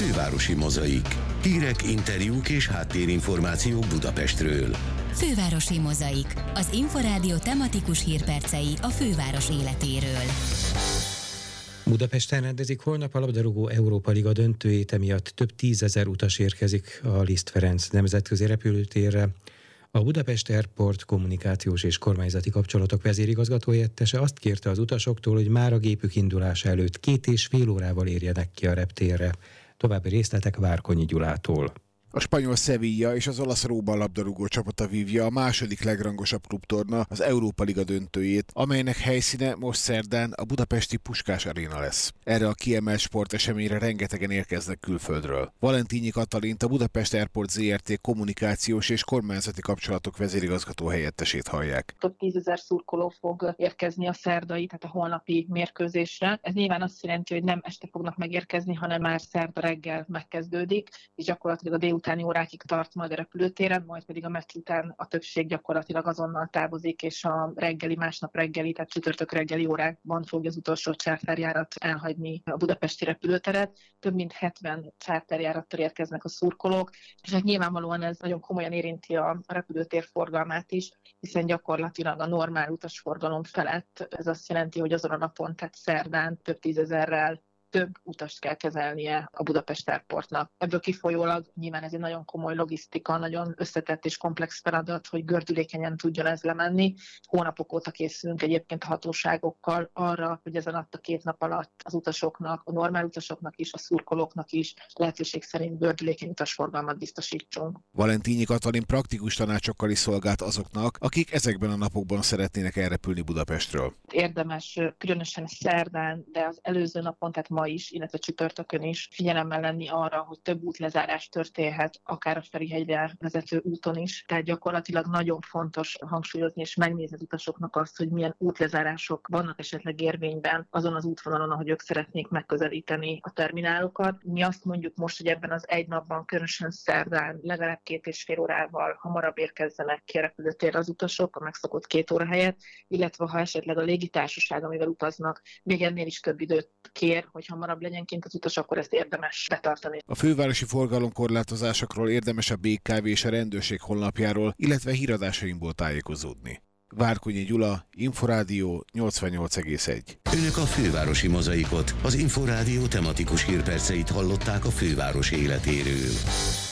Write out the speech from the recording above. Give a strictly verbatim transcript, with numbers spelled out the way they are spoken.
Fővárosi Mozaik. Hírek, interjúk és háttérinformációk Budapestről. Fővárosi Mozaik. Az Inforádió tematikus hírpercei a főváros életéről. Budapesten rendezik holnap a labdarúgó Európa Liga döntőjét, emiatt több tízezer utas érkezik a Liszt Ferenc nemzetközi repülőtérre. A Budapest Airport kommunikációs és kormányzati kapcsolatok vezérigazgató-helyettese azt kérte az utasoktól, hogy már a gépük indulása előtt két és fél órával érjenek ki a reptérre. További részletek Várkonyi Gyulától. A spanyol Sevilla és az olasz Róma labdarúgó csapata vívja a második legrangosabb klubtorna, az Európa Liga döntőjét, amelynek helyszíne most szerdán a budapesti Puskás Aréna lesz. Erre a kiemelt sporteseményre rengetegen érkeznek külföldről. Valentínyi Katalint, a Budapest Airport zé er té kommunikációs és kormányzati kapcsolatok vezérigazgató helyettesét hallják. Több tízezer szurkoló fog érkezni a szerdai, tehát a holnapi mérkőzésre. Ez nyilván azt jelenti, hogy nem este fognak megérkezni, hanem már szerda reggel megkezdődik, és gyakorlatilag a délután utáni órákig tart majd a repülőtéren, majd pedig a meccs után a többség gyakorlatilag azonnal távozik, és a reggeli, másnap reggeli, tehát csütörtök reggeli órákban fogja az utolsó charterjárat elhagyni a budapesti repülőteret. Több mint hetven charterjárattal érkeznek a szurkolók, és hát nyilvánvalóan ez nagyon komolyan érinti a repülőtér forgalmát is, hiszen gyakorlatilag a normál utasforgalom felett ez azt jelenti, hogy azon a napon, tehát szerdán több tízezerrel több utast kell kezelnie a Budapest Airportnak. Ebből kifolyólag nyilván ez egy nagyon komoly logisztika, nagyon összetett és komplex feladat, hogy gördülékenyen tudjon ez lemenni. Hónapok óta készülünk egyébként a hatóságokkal arra, hogy ezen alatt a két nap alatt az utasoknak, a normál utasoknak is, a szurkolóknak is lehetőség szerint gördülékeny utasforgalmat biztosítsunk. Valentínyi Katalin praktikus tanácsokkal is szolgált azoknak, akik ezekben a napokban szeretnének elrepülni Budapestről. Érdemes különösen szerdán, de az előző napon, tehát ma is, illetve csütörtökön is figyelemmel lenni arra, hogy több útlezárás történhet, akár a Ferihegyre vezető úton is. Tehát gyakorlatilag nagyon fontos hangsúlyozni és megnézni az utasoknak azt, hogy milyen útlezárások vannak esetleg érvényben azon az útvonalon, ahogy ők szeretnék megközelíteni a terminálokat. Mi azt mondjuk most, hogy ebben az egy napban, különösen szerdán legalább két és fél órával hamarabb érkezzenek ki a repülőtérre az utasok, a megszokott két óra helyett, illetve ha esetleg a légitársaság, amivel utaznak, még ennél is több időt kér, hogy hamarabb legyen kint az utas, akkor ezt érdemes betartani. A fővárosi forgalomkorlátozásokról érdemes a bé ká vé és a rendőrség honlapjáról, illetve híradásainkból tájékozódni. Várkonyi Gyula, Inforádió nyolcvannyolc egész egy. Önök a Fővárosi Mozaikot, az Inforádió tematikus hírperceit hallották a főváros életéről.